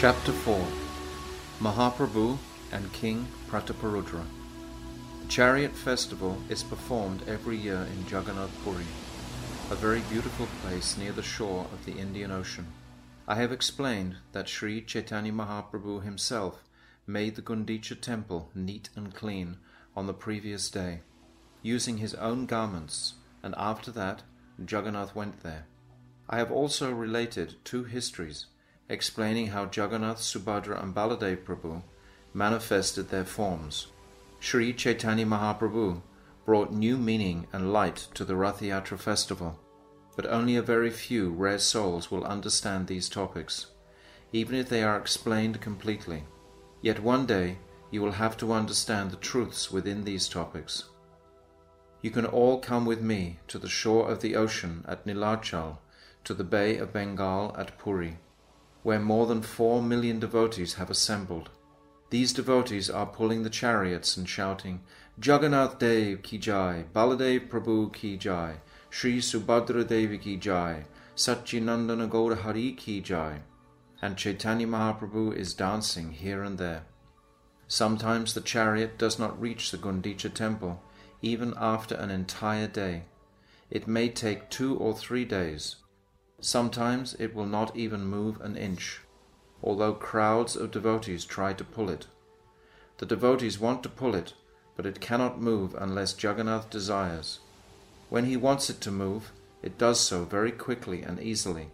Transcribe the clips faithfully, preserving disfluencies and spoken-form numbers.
Chapter four. Mahaprabhu and King Prataparudra. The chariot festival is performed every year in Jagannath Puri, a very beautiful place near the shore of the Indian Ocean. I have explained that Sri Chaitanya Mahaprabhu himself made the Gundicha temple neat and clean on the previous day, using his own garments, and after that Jagannath went there. I have also related two histories explaining how Jagannath, Subhadra and Baladev Prabhu manifested their forms. Sri Chaitanya Mahaprabhu brought new meaning and light to the Rath Yatra festival, but only a very few rare souls will understand these topics, even if they are explained completely. Yet one day you will have to understand the truths within these topics. You can all come with me to the shore of the ocean at Nilachal, to the Bay of Bengal at Puri, where more than four million devotees have assembled. These devotees are pulling the chariots and shouting, Jagannath Dev ki jai, Baladev Prabhu ki jai, Sri Subhadra Devi ki jai, Satchinandana Gaura Hari ki jai, and Chaitanya Mahaprabhu is dancing here and there. Sometimes the chariot does not reach the Gundicha temple, even after an entire day. It may take two or three days. Sometimes it will not even move an inch, although crowds of devotees try to pull it. The devotees want to pull it, but it cannot move unless Jagannath desires. When he wants it to move, it does so very quickly and easily.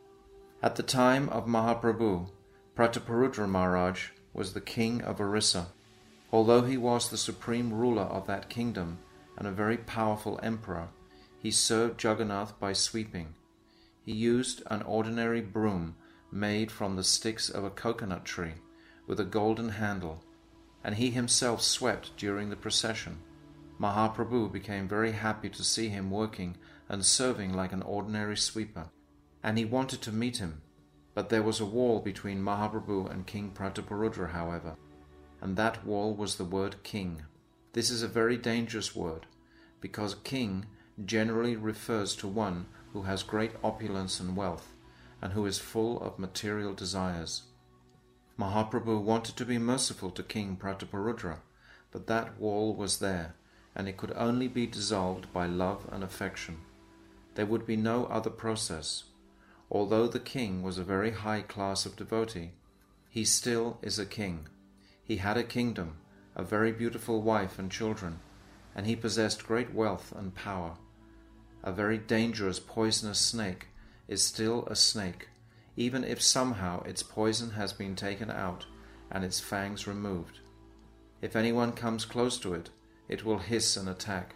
At the time of Mahaprabhu, Prataparudra Maharaj was the king of Orissa. Although he was the supreme ruler of that kingdom and a very powerful emperor, he served Jagannath by sweeping. He used an ordinary broom made from the sticks of a coconut tree with a golden handle, and he himself swept during the procession. Mahaprabhu became very happy to see him working and serving like an ordinary sweeper, and he wanted to meet him. But there was a wall between Mahaprabhu and King Prataparudra, however, and that wall was the word king. This is a very dangerous word, because king generally refers to one who has great opulence and wealth, and who is full of material desires. Mahaprabhu wanted to be merciful to King Prataparudra, but that wall was there, and it could only be dissolved by love and affection. There would be no other process. Although the king was a very high class of devotee, he still is a king. He had a kingdom, a very beautiful wife and children, and he possessed great wealth and power. A very dangerous poisonous snake is still a snake, even if somehow its poison has been taken out and its fangs removed. If anyone comes close to it, it will hiss and attack.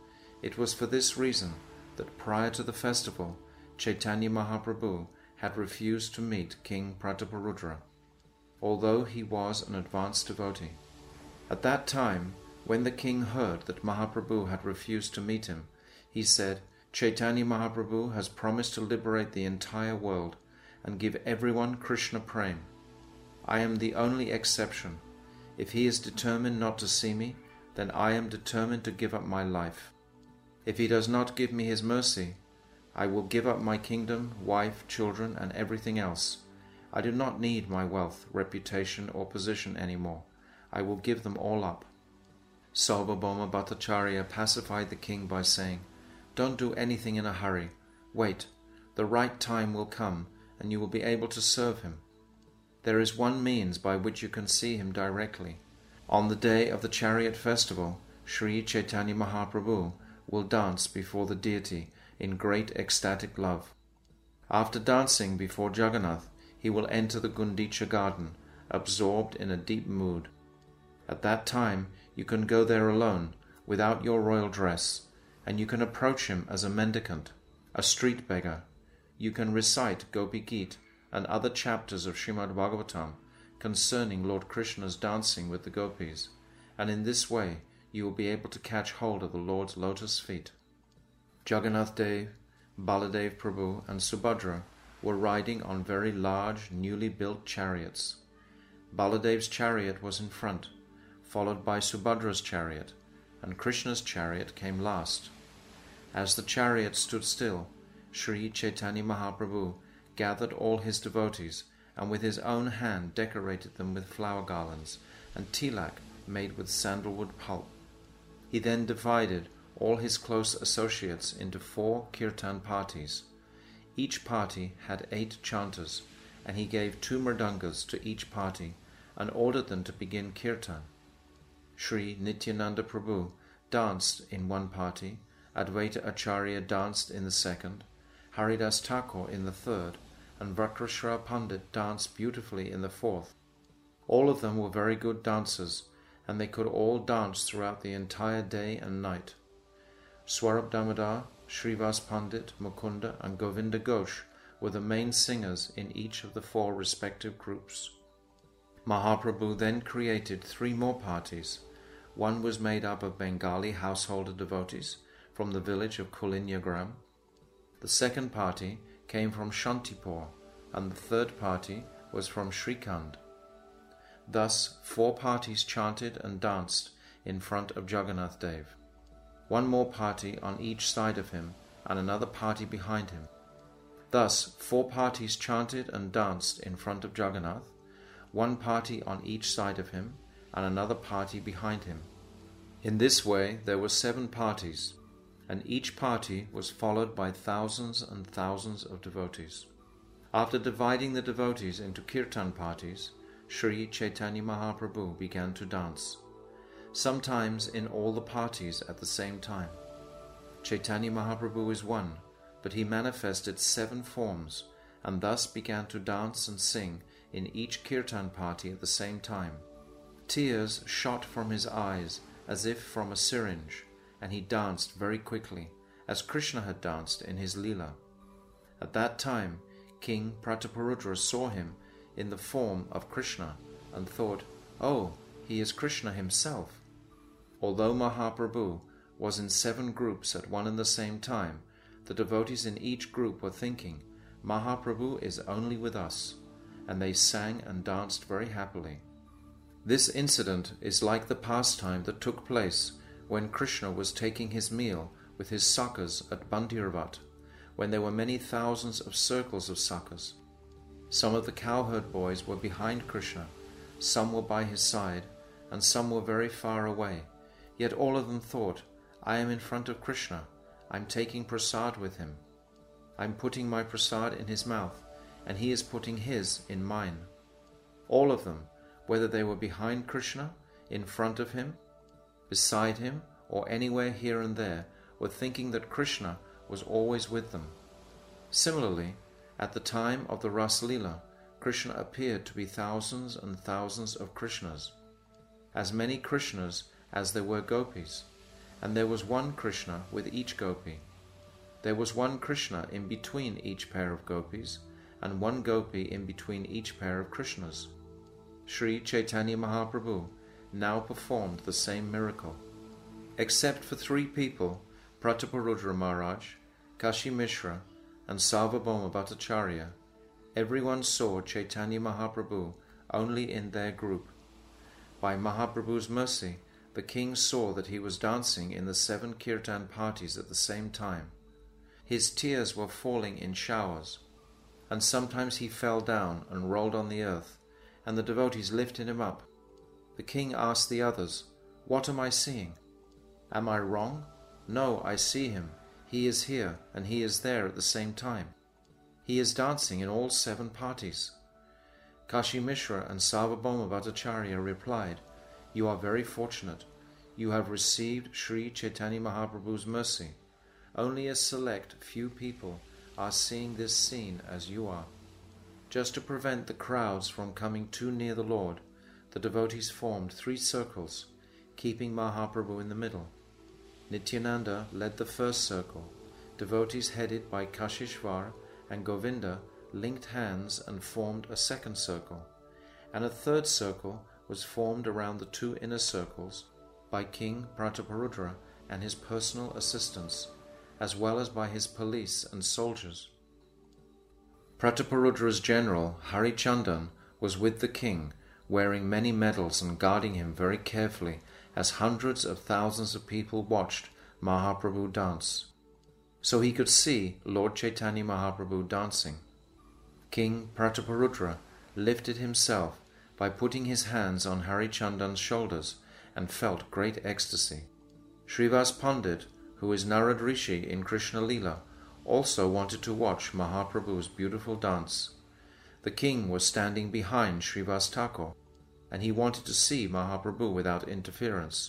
It was for this reason that prior to the festival, Chaitanya Mahaprabhu had refused to meet King Prataparudra, although he was an advanced devotee. At that time, when the king heard that Mahaprabhu had refused to meet him, he said, Chaitanya Mahaprabhu has promised to liberate the entire world and give everyone Krishna Prem. I am the only exception. If he is determined not to see me, then I am determined to give up my life. If he does not give me his mercy, I will give up my kingdom, wife, children, and everything else. I do not need my wealth, reputation, or position anymore. I will give them all up. Sarvabhauma Bhattacharya pacified the king by saying, Don't do anything in a hurry. Wait. The right time will come, and you will be able to serve him. There is one means by which you can see him directly. On the day of the chariot festival, Sri Chaitanya Mahaprabhu will dance before the deity in great ecstatic love. After dancing before Jagannath, he will enter the Gundicha garden, absorbed in a deep mood. At that time, you can go there alone, without your royal dress, and you can approach him as a mendicant, a street beggar. You can recite Gopi Geet and other chapters of Srimad Bhagavatam concerning Lord Krishna's dancing with the gopis, and in this way you will be able to catch hold of the Lord's lotus feet. Jagannath Dev, Baladev Prabhu and Subhadra were riding on very large, newly built chariots. Baladev's chariot was in front, followed by Subhadra's chariot, and Krishna's chariot came last. As the chariot stood still, Sri Chaitanya Mahaprabhu gathered all his devotees and with his own hand decorated them with flower garlands and tilak made with sandalwood pulp. He then divided all his close associates into four kirtan parties. Each party had eight chanters, and he gave two mridangas to each party and ordered them to begin kirtan. Sri Nityananda Prabhu danced in one party, Advaita Acharya danced in the second, Haridas Thakur in the third, and Vakrashra Pandit danced beautifully in the fourth. All of them were very good dancers, and they could all dance throughout the entire day and night. Swarup Damodar, Srivas Pandit, Mukunda, and Govinda Ghosh were the main singers in each of the four respective groups. Mahaprabhu then created three more parties. One was made up of Bengali householder devotees from the village of Kulinyagram. The second party came from Shantipur, and the third party was from Srikand. Thus, four parties chanted and danced in front of Jagannath Dev. One more party on each side of him, and another party behind him. Thus, four parties chanted and danced in front of Jagannath, one party on each side of him, and another party behind him. In this way, there were seven parties, and each party was followed by thousands and thousands of devotees. After dividing the devotees into kirtan parties, Sri Chaitanya Mahaprabhu began to dance, sometimes in all the parties at the same time. Chaitanya Mahaprabhu is one, but he manifested seven forms, and thus began to dance and sing in each kirtan party at the same time. Tears shot from his eyes as if from a syringe, and he danced very quickly, as Krishna had danced in his Leela. At that time, King Prataparudra saw him in the form of Krishna and thought, "Oh, he is Krishna himself." Although Mahaprabhu was in seven groups at one and the same time, the devotees in each group were thinking, "Mahaprabhu is only with us," and they sang and danced very happily. This incident is like the pastime that took place when Krishna was taking his meal with his sakhas at Bandirvat, when there were many thousands of circles of sakhas. Some of the cowherd boys were behind Krishna, some were by his side, and some were very far away, yet all of them thought, "I am in front of Krishna, I'm taking prasad with him. I'm putting my prasad in his mouth, and he is putting his in mine." All of them, whether they were behind Krishna, in front of him, beside him, or anywhere here and there, were thinking that Krishna was always with them. Similarly, at the time of the Ras Leela, Krishna appeared to be thousands and thousands of Krishnas, as many Krishnas as there were gopis, and there was one Krishna with each gopi. There was one Krishna in between each pair of gopis, and one gopi in between each pair of Krishnas. Sri Chaitanya Mahaprabhu now performed the same miracle. Except for three people, Prataparudra Maharaj, Kashi Mishra, and Sarvabhauma Bhattacharya, everyone saw Chaitanya Mahaprabhu only in their group. By Mahaprabhu's mercy, the king saw that he was dancing in the seven kirtan parties at the same time. His tears were falling in showers, and sometimes he fell down and rolled on the earth, and the devotees lifted him up. The king asked the others, "What am I seeing? Am I wrong? No, I see him. He is here, and he is there at the same time. He is dancing in all seven parties." Kashi Mishra and Sarvabhauma Bhattacharya replied, "You are very fortunate. You have received Sri Chaitanya Mahaprabhu's mercy. Only a select few people are seeing this scene as you are." Just to prevent the crowds from coming too near the Lord, the devotees formed three circles, keeping Mahaprabhu in the middle. Nityananda led the first circle. Devotees headed by Kashishvar and Govinda linked hands and formed a second circle, and a third circle was formed around the two inner circles by King Prataparudra and his personal assistants, as well as by his police and soldiers. Prataparudra's general, Harichandan, was with the king, wearing many medals and guarding him very carefully as hundreds of thousands of people watched Mahaprabhu dance. So he could see Lord Chaitanya Mahaprabhu dancing. King Prataparudra lifted himself by putting his hands on Harichandan's shoulders and felt great ecstasy. Srivas Pandit, who is Narad Rishi in Krishna Lila, also wanted to watch Mahaprabhu's beautiful dance. The king was standing behind Srivas Thakur, and he wanted to see Mahaprabhu without interference.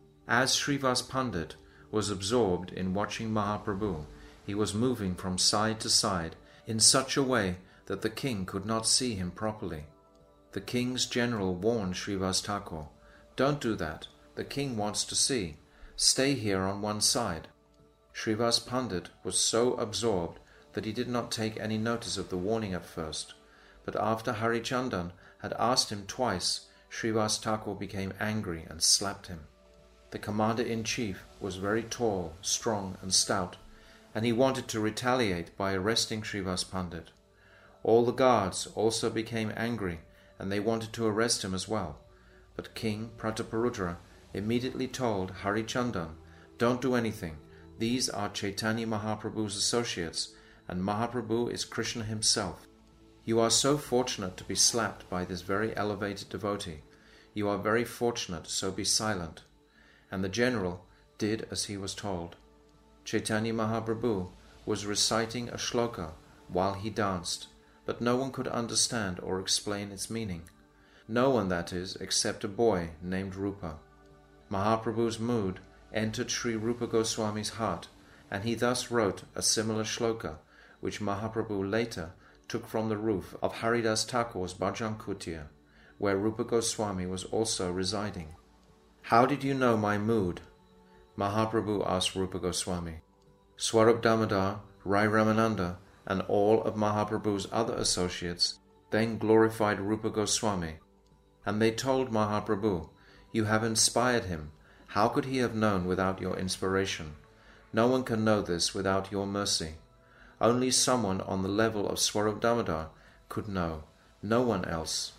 As Srivas Pandit was absorbed in watching Mahaprabhu, he was moving from side to side in such a way that the king could not see him properly. The king's general warned Srivas Thakur, "Don't do that. The king wants to see. Stay here on one side." Srivas Pandit was so absorbed that he did not take any notice of the warning at first, but after Harichandan had asked him twice, Srivas Thakur became angry and slapped him. The commander-in-chief was very tall, strong and stout, and he wanted to retaliate by arresting Srivas Pandit. All the guards also became angry, and they wanted to arrest him as well. But King Prataparudra immediately told Harichandan, "Don't do anything. These are Chaitanya Mahaprabhu's associates, and Mahaprabhu is Krishna himself. You are so fortunate to be slapped by this very elevated devotee. You are very fortunate, so be silent." And the general did as he was told. Chaitanya Mahaprabhu was reciting a shloka while he danced, but no one could understand or explain its meaning. No one, that is, except a boy named Rupa. Mahaprabhu's mood entered Sri Rupa Goswami's heart, and he thus wrote a similar shloka, which Mahaprabhu later took from the roof of Haridas Thakur's Bhajan Kutia, where Rupa Goswami was also residing. "How did you know my mood?" Mahaprabhu asked Rupa Goswami. Swarup Damodar, Rai Ramananda, and all of Mahaprabhu's other associates then glorified Rupa Goswami, and they told Mahaprabhu, "You have inspired him. How could he have known without your inspiration? No one can know this without your mercy. Only someone on the level of Swarup Damodar could know, no one else."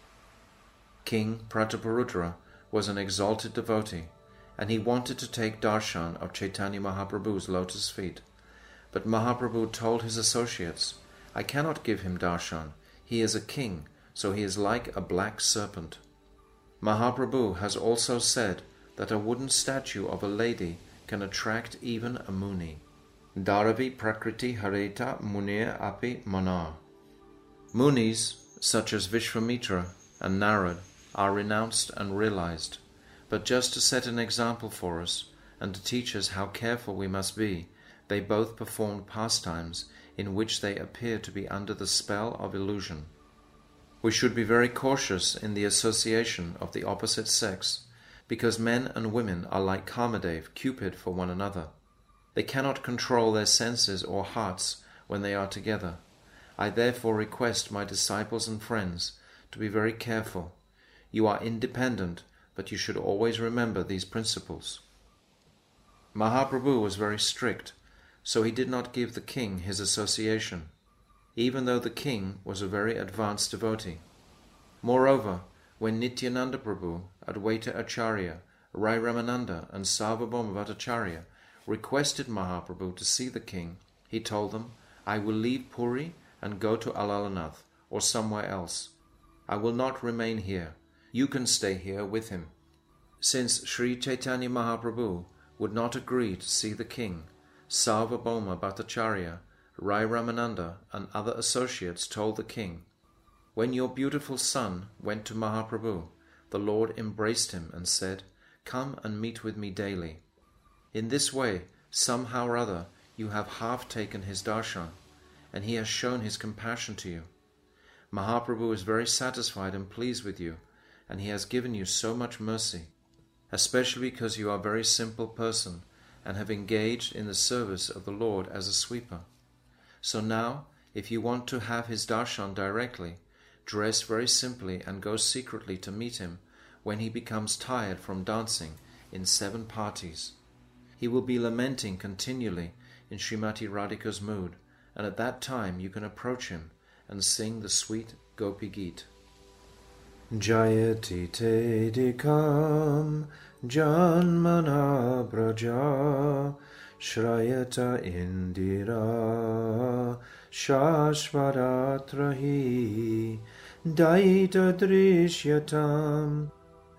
King Prataparudra was an exalted devotee, and he wanted to take darshan of Chaitanya Mahaprabhu's lotus feet. But Mahaprabhu told his associates, "I cannot give him darshan. He is a king, so he is like a black serpent." Mahaprabhu has also said that a wooden statue of a lady can attract even a muni. Dharavi prakriti hareta munir api manar. Munis, such as Vishvamitra and Narad, are renounced and realized. But just to set an example for us, and to teach us how careful we must be, they both performed pastimes in which they appear to be under the spell of illusion. We should be very cautious in the association of the opposite sex, because men and women are like Kamadev, Cupid, for one another. They cannot control their senses or hearts when they are together. I therefore request my disciples and friends to be very careful. You are independent, but you should always remember these principles. Mahaprabhu was very strict, so he did not give the king his association, even though the king was a very advanced devotee. Moreover, when Nityananda Prabhu, Advaita Acharya, Rai Ramananda, and Sarvabhauma Bhattacharya requested Mahaprabhu to see the king, he told them, "I will leave Puri and go to Alalanath or somewhere else. I will not remain here. You can stay here with him." Since Sri Chaitanya Mahaprabhu would not agree to see the king, Sarvabhauma Bhattacharya, Rai Ramananda, and other associates told the king, "When your beautiful son went to Mahaprabhu, the Lord embraced him and said, 'Come and meet with me daily.' In this way, somehow or other, you have half taken his darshan, and he has shown his compassion to you. Mahaprabhu is very satisfied and pleased with you, and he has given you so much mercy, especially because you are a very simple person and have engaged in the service of the Lord as a sweeper. So now, if you want to have his darshan directly, dress very simply and go secretly to meet him when he becomes tired from dancing in seven parties. He will be lamenting continually in Srimati Radhika's mood, and at that time you can approach him and sing the sweet Gopi Geet. Jayati te dikam janmana braja shrayata indira shashvaratrahi Daita drishyatam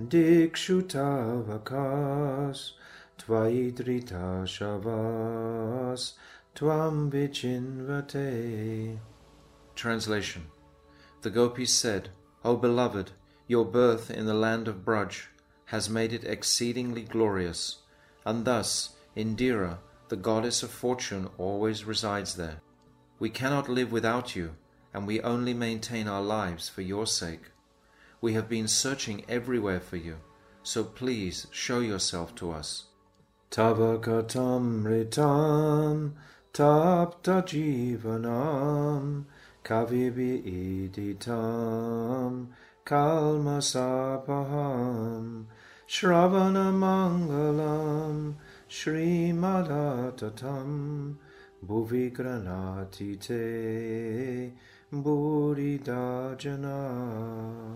dikshutavakas tvaidrita shavas tvam vichinvate. Translation. The gopis said, O beloved, your birth in the land of Braj has made it exceedingly glorious, and thus Indira, the goddess of fortune, always resides there. We cannot live without you, and we only maintain our lives for your sake. We have been searching everywhere for you, so please show yourself to us. Tavakatam ritam tapta jivanam kavibi iditam kalmasapaham shravana mangalam shrimadatatam bhuvi te buridajana.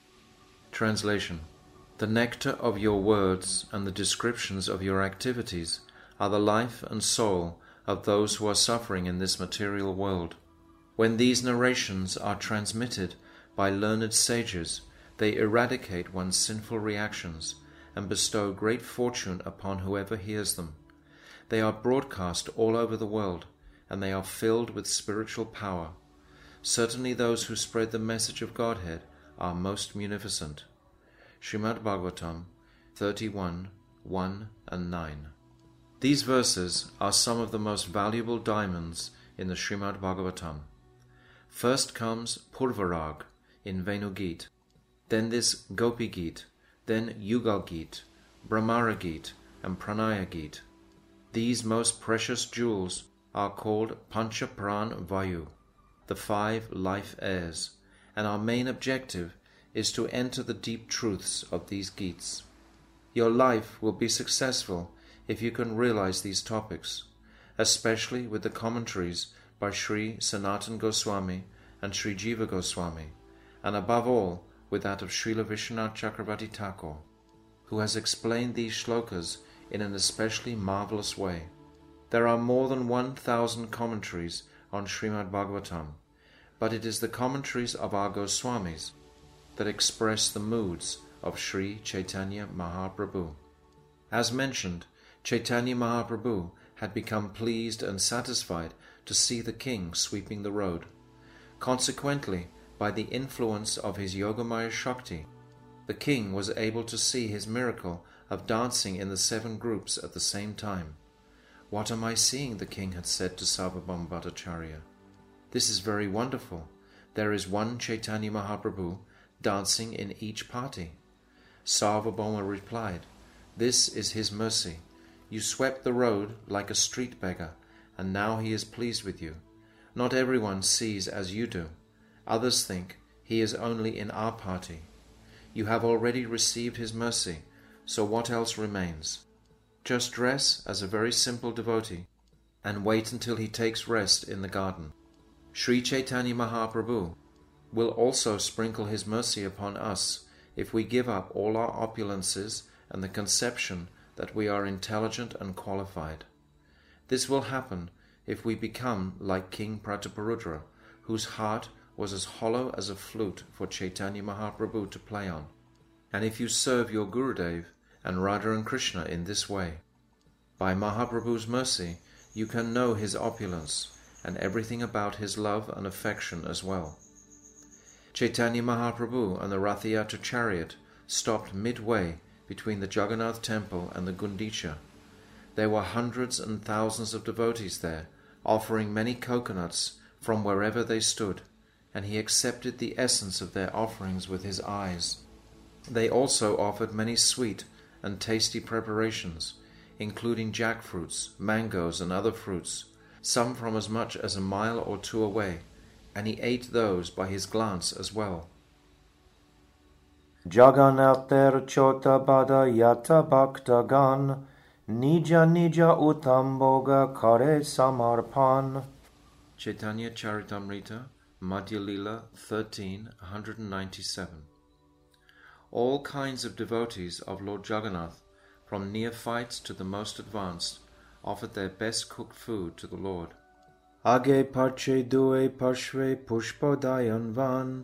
Translation. The nectar of your words and the descriptions of your activities are the life and soul of those who are suffering in this material world. When these narrations are transmitted by learned sages, they eradicate one's sinful reactions and bestow great fortune upon whoever hears them. They are broadcast all over the world, and they are filled with spiritual power. Certainly those who spread the message of Godhead are most munificent. Srimad Bhagavatam thirty-one, one and nine. These verses are some of the most valuable diamonds in the Srimad Bhagavatam. First comes Purvarag in Venugit, then this Gopi Git, then Yugal Git, Brahmara Git, and Pranaya Git. These most precious jewels are called Pancha Pran Vayu, the five life airs, and our main objective is to enter the deep truths of these Gits. Your life will be successful if you can realize these topics, especially with the commentaries by Sri Sanatan Goswami and Sri Jiva Goswami, and above all with that of Srila Vishwanath Chakravarti Thakur, who has explained these shlokas in an especially marvelous way. There are more than one thousand commentaries on Srimad Bhagavatam, but it is the commentaries of our Goswamis that express the moods of Sri Chaitanya Mahaprabhu. As mentioned, Chaitanya Mahaprabhu had become pleased and satisfied to see the king sweeping the road. Consequently, by the influence of his Yogamaya Shakti, the king was able to see his miracle of dancing in the seven groups at the same time. What am I seeing? The king had said to Sarvabhauma Bhattacharya. This is very wonderful. There is one Chaitanya Mahaprabhu dancing in each party. Sarvabhauma replied, This is his mercy. You swept the road like a street beggar, and now he is pleased with you. Not everyone sees as you do. Others think he is only in our party. You have already received his mercy, so what else remains? Just dress as a very simple devotee and wait until he takes rest in the garden. Sri Chaitanya Mahaprabhu will also sprinkle his mercy upon us if we give up all our opulences and the conception that we are intelligent and qualified. This will happen if we become like King Prataparudra, whose heart was as hollow as a flute for Chaitanya Mahaprabhu to play on, and if you serve your Gurudev and Radha and Krishna in this way. By Mahaprabhu's mercy, you can know his opulence and everything about his love and affection as well. Chaitanya Mahaprabhu and the Rathayatra chariot stopped midway between the Jagannath temple and the Gundicha. There were hundreds and thousands of devotees there, offering many coconuts from wherever they stood, and he accepted the essence of their offerings with his eyes. They also offered many sweet and tasty preparations, including jackfruits, mangoes, and other fruits, some from as much as a mile or two away, and he ate those by his glance as well. Jagannather chota bada yata bhaktagan nija nija utamboga kare samarpan. Chaitanya Charitamrita, Madhya Lila thirteen, one ninety-seven. All kinds of devotees of Lord Jagannath, from neophytes to the most advanced, offered their best cooked food to the Lord. Age parche due parshve pushpodayan van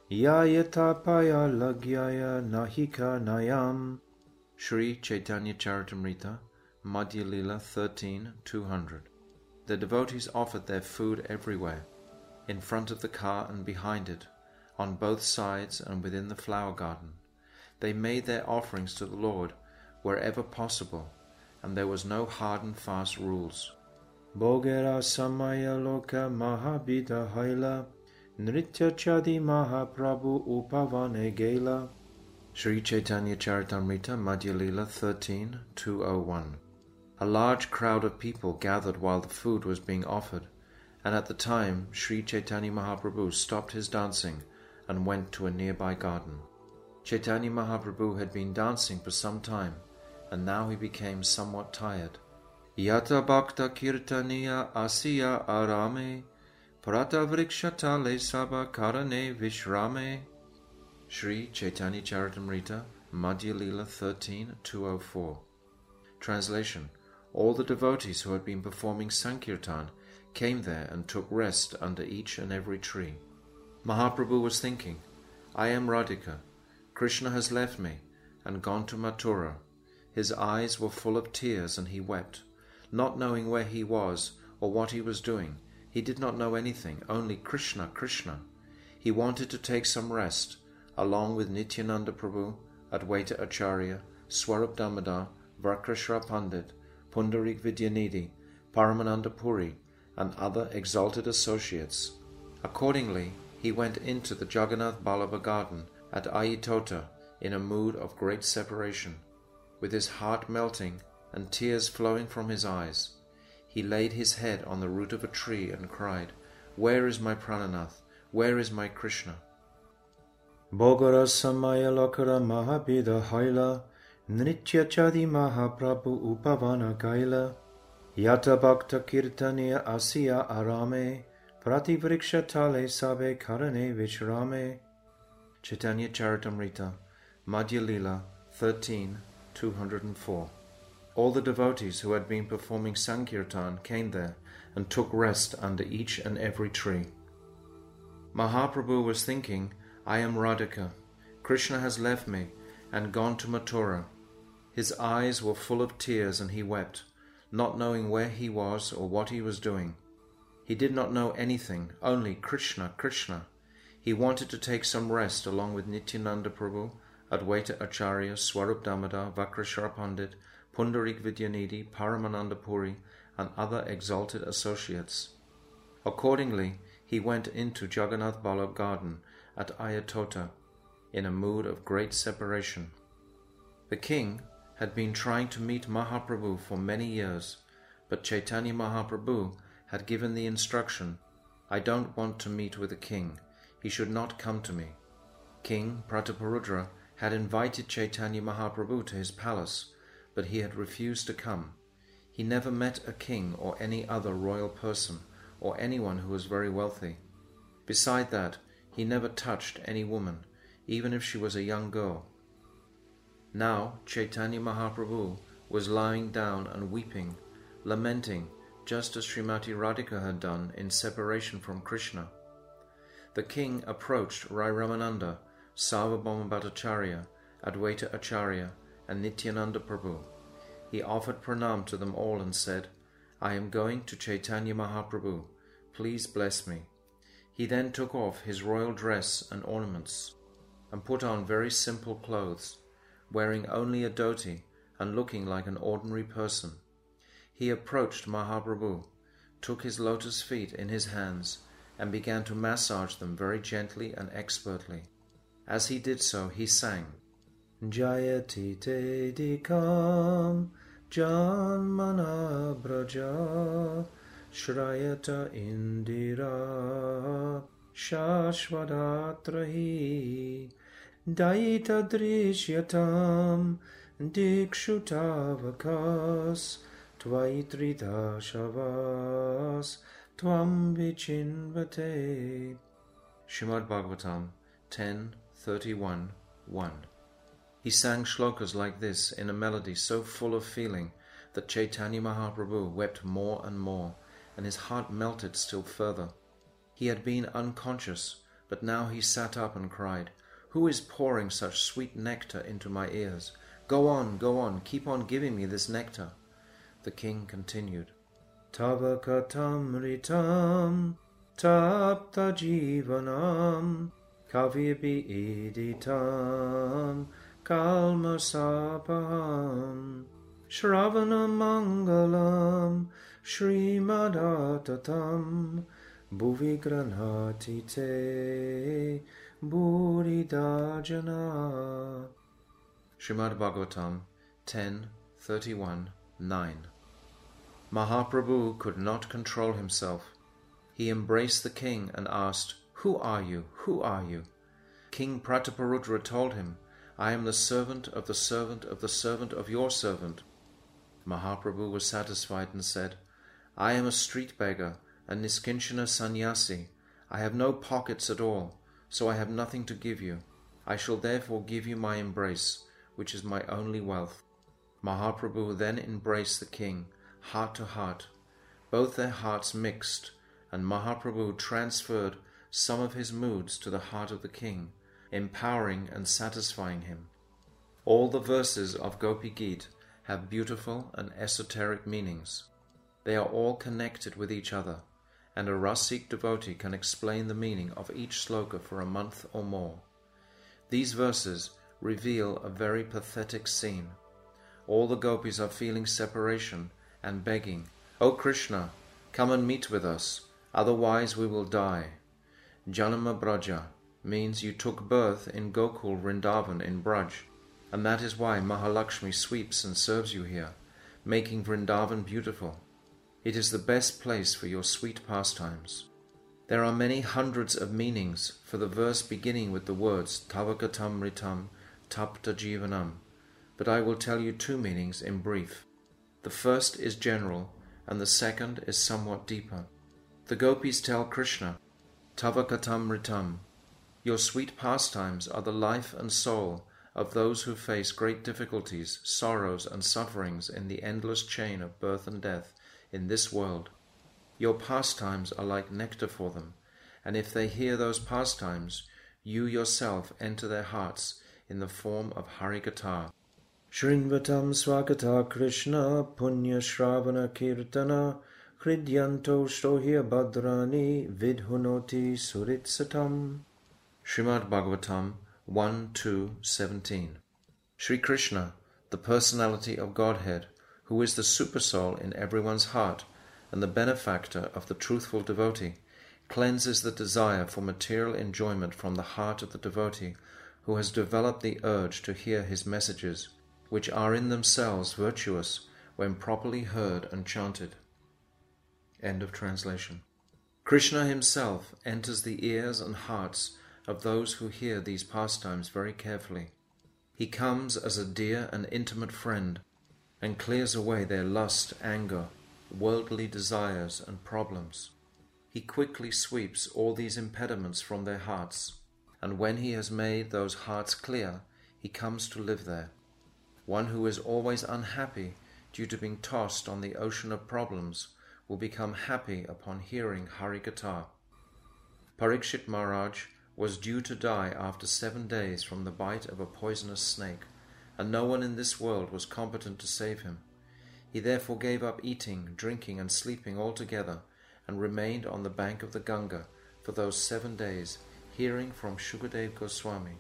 Yayatapaya lagyaya nahika nayam. Sri Chaitanya Charitamrita, Madhya Lila thirteen, two hundred. The devotees offered their food everywhere, in front of the car and behind it, on both sides and within the flower garden. They made their offerings to the Lord wherever possible, and there was no hard and fast rules. Bogera samaya loka mahabhita haila, nritya chadi mahaprabhu upavane gela. Sri Chaitanya Charitamrita, Madhya Lila thirteen, two oh one. A large crowd of people gathered while the food was being offered, and at the time Sri Chaitanya Mahaprabhu stopped his dancing and went to a nearby garden. Chaitanya Mahaprabhu had been dancing for some time, and now he became somewhat tired. Yata bhakta kirtaniya asiya arame, prata vrikshatale sabha karane vishrame. Sri Chaitanya Charitamrita, Madhya Lila thirteen, two oh four. Translation. All the devotees who had been performing Sankirtan came there and took rest under each and every tree. Mahaprabhu was thinking, I am Radhika. Krishna has left me and gone to Mathura. His eyes were full of tears and he wept, not knowing where he was or what he was doing. He did not know anything, only Krishna, Krishna. He wanted to take some rest, along with Nityananda Prabhu, Advaita Acharya, Swarup Damodar, Vakrashra Pandit, Pundarik Vidyanidhi, Paramananda Puri, and other exalted associates. Accordingly, he went into the Jagannath Ballabha garden at Ayatota in a mood of great separation. With his heart melting and tears flowing from his eyes, he laid his head on the root of a tree and cried, Where is my Prananath? Where is my Krishna? Bogara samaya lokara mahabhita haila, nritya chadi mahaprabhu upavana kaila. Yata bhakta kirtaniya asiya arame, prativriksha tale sabe karane vishrame. Chaitanya Charitamrita, Madhya Lila thirteen, two oh four. All the devotees who had been performing Sankirtan came there and took rest under each and every tree. Mahaprabhu was thinking, I am Radhika. Krishna has left me and gone to Mathura. His eyes were full of tears and he wept, not knowing where he was or what he was doing. He did not know anything, only Krishna, Krishna. He wanted to take some rest along with Nityananda Prabhu, Advaita Acharya, Swarup Damodar, Vakrashra Pandit, Pundarik Vidyanidhi, Paramananda Puri, and other exalted associates. Accordingly, he went into Jagannath Ballabha garden at Ayatota in a mood of great separation. The king had been trying to meet Mahaprabhu for many years, but Chaitanya Mahaprabhu had given the instruction, I don't want to meet with the king. He should not come to me. King Prataparudra had invited Chaitanya Mahaprabhu to his palace, but he had refused to come. He never met a king or any other royal person or anyone who was very wealthy. Beside that, he never touched any woman, even if she was a young girl. Now Chaitanya Mahaprabhu was lying down and weeping, lamenting, just as Srimati Radhika had done in separation from Krishna. The king approached Rai Ramananda, Sarvabhauma Bhattacharya, Advaita Acharya, and Nityananda Prabhu. He offered pranam to them all and said, I am going to Chaitanya Mahaprabhu. Please bless me. He then took off his royal dress and ornaments and put on very simple clothes, wearing only a dhoti and looking like an ordinary person. He approached Mahaprabhu, took his lotus feet in his hands, and began to massage them very gently and expertly. As he did so, he sang, Jayati te dikam janmana braja shrayata indira shashvadatrahi daita drishyatam dikshutavakas tvaitrita shavas tvam vichinvate. Srimad Bhagavatam ten thirty-one one. He sang shlokas like this in a melody so full of feeling that Chaitanya Mahaprabhu wept more and more, and his heart melted still further. He had been unconscious but now he sat up and cried, "Who is pouring such sweet nectar into my ears? Go on, go on, keep on giving me this nectar." The king continued, Tava katamritam tapta jivanam kavibi iditam kalmasapaham Shravana mangalam Srimad-atatam Bhuvi granhati te Buridajana. Srimad Bhagavatam ten thirty-one nine. Mahaprabhu could not control himself. He embraced the king and asked, "Who are you? Who are you?" King Prataparudra told him, "I am the servant of the servant of the servant of your servant." Mahaprabhu was satisfied and said, "I am a street beggar, a Niskinchana sannyasi. I have no pockets at all, so I have nothing to give you. I shall therefore give you my embrace, which is my only wealth." Mahaprabhu then embraced the king, heart to heart. Both their hearts mixed, and Mahaprabhu transferred some of his moods to the heart of the king, empowering and satisfying him. All the verses of Gopi Geet have beautiful and esoteric meanings. They are all connected with each other, and a Rasik devotee can explain the meaning of each sloka for a month or more. These verses reveal a very pathetic scene. All the gopis are feeling separation and begging, "O Krishna, come and meet with us, otherwise we will die." Janama Braja means you took birth in Gokul Vrindavan in Braj, and that is why Mahalakshmi sweeps and serves you here, making Vrindavan beautiful. It is the best place for your sweet pastimes. There are many hundreds of meanings for the verse beginning with the words Tavakatam Ritam Tapta Jivanam, but I will tell you two meanings in brief. The first is general, and the second is somewhat deeper. The gopis tell Krishna, Tavakatam Ritam, your sweet pastimes are the life and soul of those who face great difficulties, sorrows, and sufferings in the endless chain of birth and death in this world. Your pastimes are like nectar for them, and if they hear those pastimes, you yourself enter their hearts in the form of Harikatha. Shrinvatam swagata Krishna punya shravana kirtana hridyanto shtohya badrani vidhunoti suritsatam. Srimad Bhagavatam one two seventeen. Sri Krishna, the personality of Godhead, who is the supersoul in everyone's heart and the benefactor of the truthful devotee, cleanses the desire for material enjoyment from the heart of the devotee who has developed the urge to hear his messages, which are in themselves virtuous when properly heard and chanted. End of translation. Krishna himself enters the ears and hearts of those who hear these pastimes very carefully. He comes as a dear and intimate friend and clears away their lust, anger, worldly desires, and problems. He quickly sweeps all these impediments from their hearts, and when he has made those hearts clear, he comes to live there. One who is always unhappy due to being tossed on the ocean of problems will become happy upon hearing Harikatha. Parikshit Maharaj was due to die after seven days from the bite of a poisonous snake, and no one in this world was competent to save him. He therefore gave up eating, drinking, and sleeping altogether, and remained on the bank of the Ganga for those seven days, hearing from Shukadev Goswami.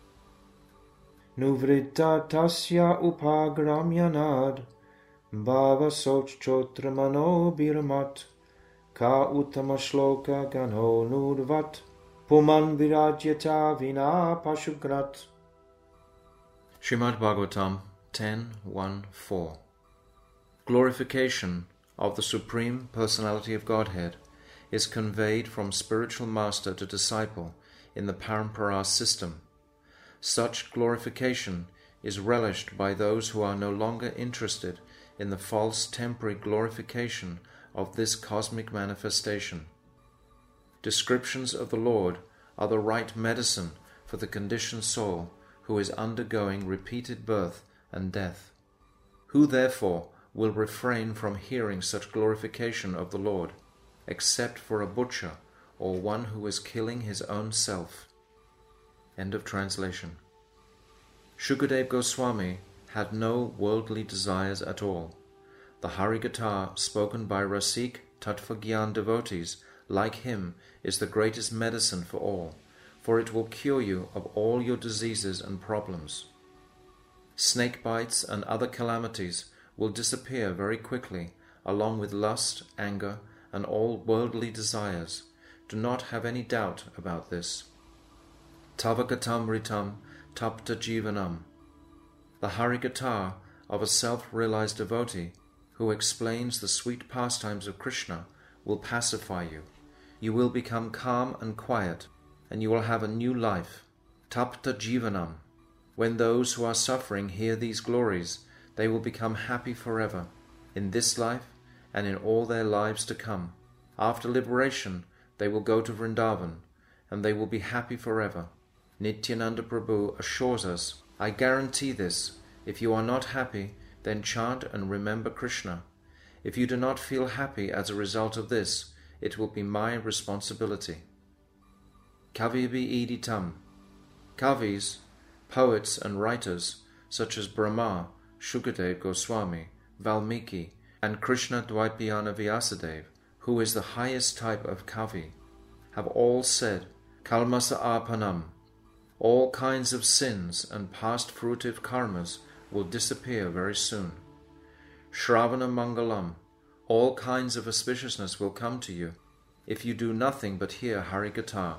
Nuvrita tasya upagramyanad bhava soch chotra mano biramat ka uttama shloka gano nudvat puman virajyata vina pashugrat. Srimad Bhagavatam ten one four. Glorification of the Supreme Personality of Godhead is conveyed from spiritual master to disciple in the Parampara system. Such glorification is relished by those who are no longer interested in the false temporary glorification of this cosmic manifestation. Descriptions of the Lord are the right medicine for the conditioned soul who is undergoing repeated birth and death. Who therefore will refrain from hearing such glorification of the Lord, except for a butcher or one who is killing his own self. End of translation. Shukadeva Goswami had no worldly desires at all. The Harikatha spoken by Rasik Tattva Gyan devotees like him is the greatest medicine for all, for it will cure you of all your diseases and problems. Snake bites and other calamities will disappear very quickly, along with lust, anger, and all worldly desires. Do not have any doubt about this. Tavakatam ritam tapta jivanam. The Harikatha of a self-realized devotee who explains the sweet pastimes of Krishna will pacify you. You will become calm and quiet, and you will have a new life. Tapta jivanam. When those who are suffering hear these glories, they will become happy forever, in this life and in all their lives to come. After liberation, they will go to Vrindavan, and they will be happy forever. Nityananda Prabhu assures us, I guarantee this. If you are not happy, then chant and remember Krishna. If you do not feel happy as a result of this, it will be my responsibility. Kavibi iditam. Kavis, poets and writers such as Brahma, Shukadeva Goswami, Valmiki, and Krishna Dvaipayana Vyasadeva, who is the highest type of Kavi, have all said, Kalmasa apanam. All kinds of sins and past fruitive karmas will disappear very soon. Shravana Mangalam. All kinds of auspiciousness will come to you if you do nothing but hear Harikatha.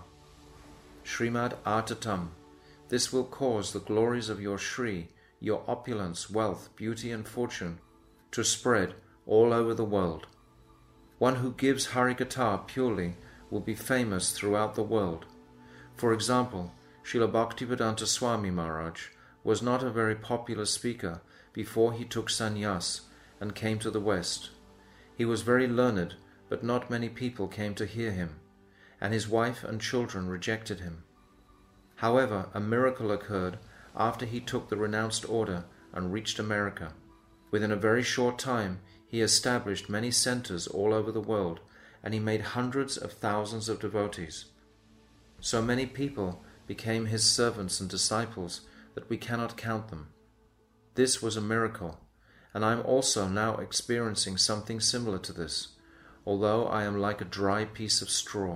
Srimad Artatam. This will cause the glories of your Shri, your opulence, wealth, beauty and fortune to spread all over the world. One who gives Harikatha purely will be famous throughout the world. For example, Srila Bhaktivedanta Swami Maharaj was not a very popular speaker before he took sannyas and came to the West. He was very learned, but not many people came to hear him, and his wife and children rejected him. However, a miracle occurred after he took the renounced order and reached America. Within a very short time, he established many centers all over the world, and he made hundreds of thousands of devotees. So many people became his servants and disciples that we cannot count them. This was a miracle, and I am also now experiencing something similar to this, although I am like a dry piece of straw.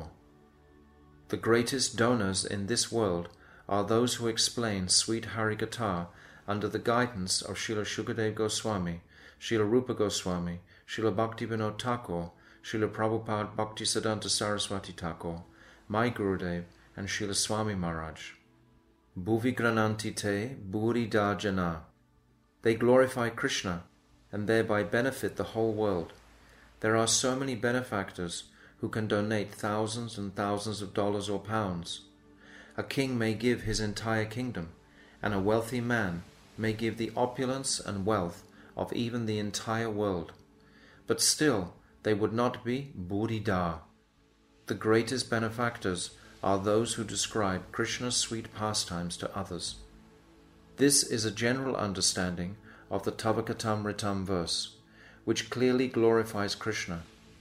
The greatest donors in this world are those who explain sweet Harikatha under the guidance of Srila Shukadeva Goswami, Srila Rupa Goswami, Srila Bhaktivinoda Thakur, Srila Prabhupada Bhaktisiddhanta Saraswati Thakur, my Gurudev, and Srila Swami Maharaj. Bhuvi grananti te bhuri da jana. They glorify Krishna and thereby benefit the whole world. There are so many benefactors who can donate thousands and thousands of dollars or pounds. A king may give his entire kingdom, and a wealthy man may give the opulence and wealth of even the entire world. But still, they would not be Buddhida. The greatest benefactors are those who describe Krishna's sweet pastimes to others. This is a general understanding of the Tavakatamritam verse, which clearly glorifies Krishna.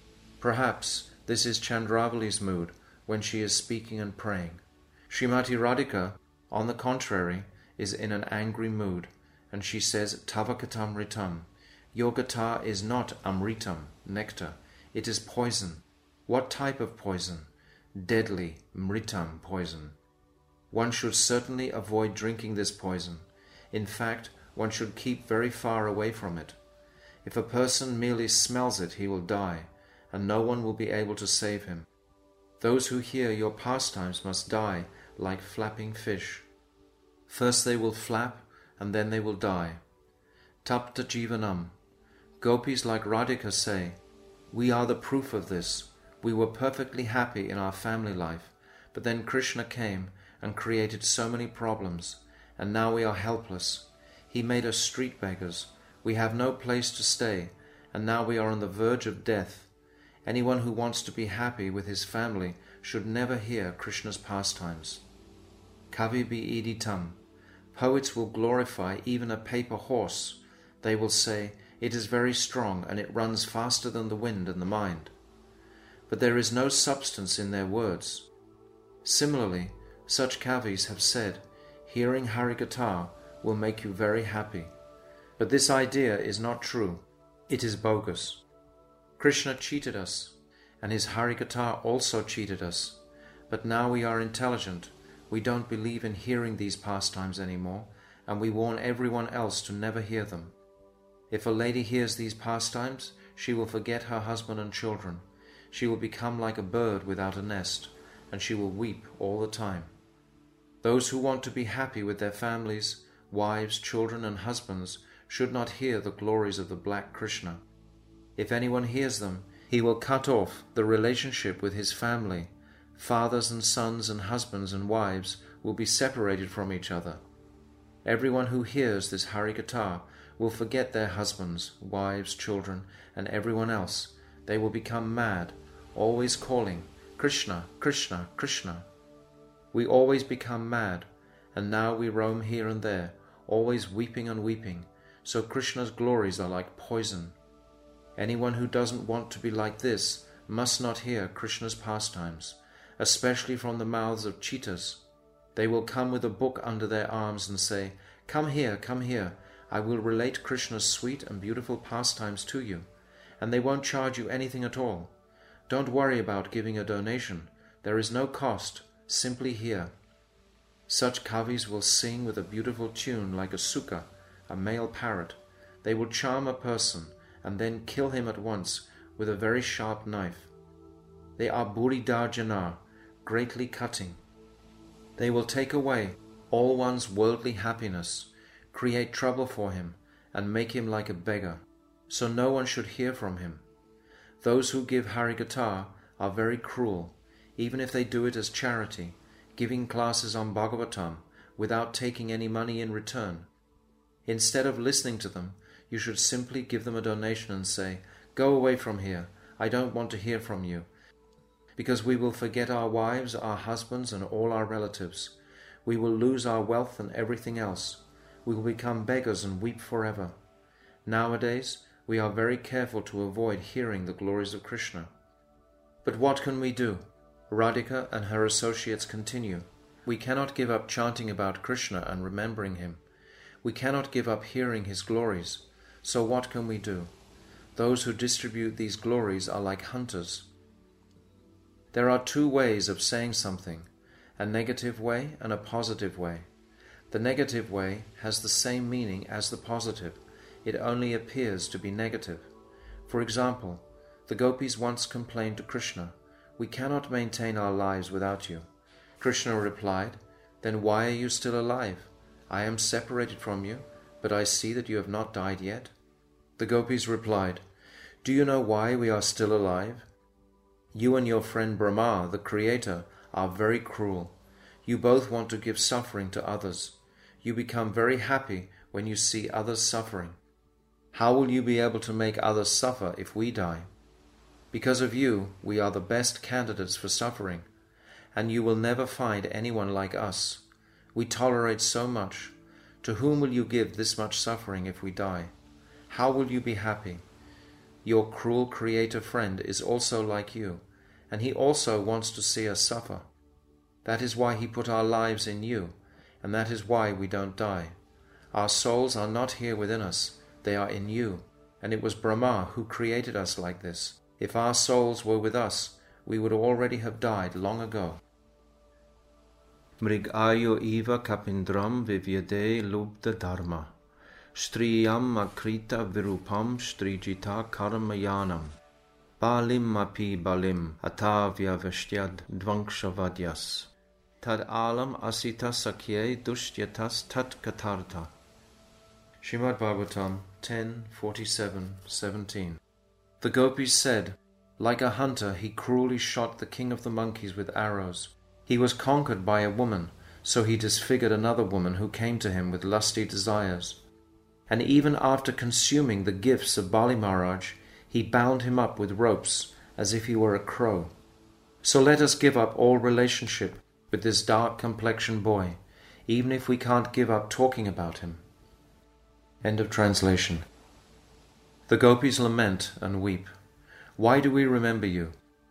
Perhaps this is Chandravali's mood when she is speaking and praying. Srimati Radhika, on the contrary, is in an angry mood, and she says, Tavakatamritam. Your gatha is not amritam, nectar. It is poison. What type of poison? Deadly, mritam poison. One should certainly avoid drinking this poison. In fact, one should keep very far away from it. If a person merely smells it, he will die, and no one will be able to save him. Those who hear your pastimes must die like flapping fish. First they will flap, and then they will die. Tapta jivanam. Gopis like Radhika say, we are the proof of this. We were perfectly happy in our family life, but then Krishna came and created so many problems, and now we are helpless. He made us street beggars. We have no place to stay, and now we are on the verge of death. Anyone who wants to be happy with his family should never hear Krishna's pastimes. Kavibi iditam. Poets will glorify even a paper horse. They will say, it is very strong and it runs faster than the wind and the mind. but there is no substance in their words. Similarly, such kavis have said, hearing Harikatha will make you very happy. But this idea is not true. It is bogus. Krishna cheated us, and his Harikatha also cheated us. But now we are intelligent. We don't believe in hearing these pastimes anymore, and we warn everyone else to never hear them. If a lady hears these pastimes, she will forget her husband and children. She will become like a bird without a nest, and she will weep all the time. Those who want to be happy with their families, wives, children, and husbands should not hear the glories of the black Krishna. If anyone hears them, he will cut off the relationship with his family. Fathers and sons and husbands and wives will be separated from each other. Everyone who hears this Harikatha will forget their husbands, wives, children, and everyone else. They will become mad, always calling, Krishna, Krishna, Krishna. We always become mad, and now we roam here and there, always weeping and weeping, so Krishna's glories are like poison. Anyone who doesn't want to be like this must not hear Krishna's pastimes, especially from the mouths of cheaters. They will come with a book under their arms and say, Come here, come here, I will relate Krishna's sweet and beautiful pastimes to you, and they won't charge you anything at all. Don't worry about giving a donation. There is no cost, simply hear. Such kavis will sing with a beautiful tune like a sukha, a male parrot. They will charm a person and then kill him at once with a very sharp knife. They are Buridarjana, greatly cutting. They will take away all one's worldly happiness, create trouble for him, and make him like a beggar, so no one should hear from him. Those who give Harikatha are very cruel, even if they do it as charity, giving classes on Bhagavatam without taking any money in return. Instead of listening to them, you should simply give them a donation and say, Go away from here, I don't want to hear from you, because we will forget our wives, our husbands, and all our relatives. We will lose our wealth and everything else. We will become beggars and weep forever. Nowadays, we are very careful to avoid hearing the glories of Krishna. But what can we do? Radhika and her associates continue. We cannot give up chanting about Krishna and remembering him. We cannot give up hearing his glories. So what can we do? Those who distribute these glories are like hunters. There are two ways of saying something, a negative way and a positive way. The negative way has the same meaning as the positive. It only appears to be negative. For example, the gopis once complained to Krishna, We cannot maintain our lives without you. Krishna replied, Then why are you still alive? I am separated from you, but I see that you have not died yet. The gopis replied, Do you know why we are still alive? You and your friend Brahma, the creator, are very cruel. You both want to give suffering to others. You become very happy when you see others suffering. How will you be able to make others suffer if we die? Because of you, we are the best candidates for suffering, and you will never find anyone like us. We tolerate so much. To whom will you give this much suffering if we die? How will you be happy? Your cruel creator friend is also like you, and he also wants to see us suffer. That is why he put our lives in you, and that is why we don't die. Our souls are not here within us, they are in you, and it was Brahma who created us like this. If our souls were with us, we would already have died long ago. Mrigayo eva kapindram vivyade lubda dharma, striyam akrita virupam strijita karmayanam, balim api balim atavya veshtyad dvankshavadhyas, tad alam asita sakye dushyatas tat katarta. Srimad Bhagavatam ten forty-seven seventeen. The gopis said, Like a hunter he cruelly shot the king of the monkeys with arrows. He was conquered by a woman, so he disfigured another woman who came to him with lusty desires. And even after consuming the gifts of Bali Maharaj, he bound him up with ropes as if he were a crow. So let us give up all relationship with this dark-complexioned boy, even if we can't give up talking about him. End of translation. The gopis lament and weep. Why do we remember you?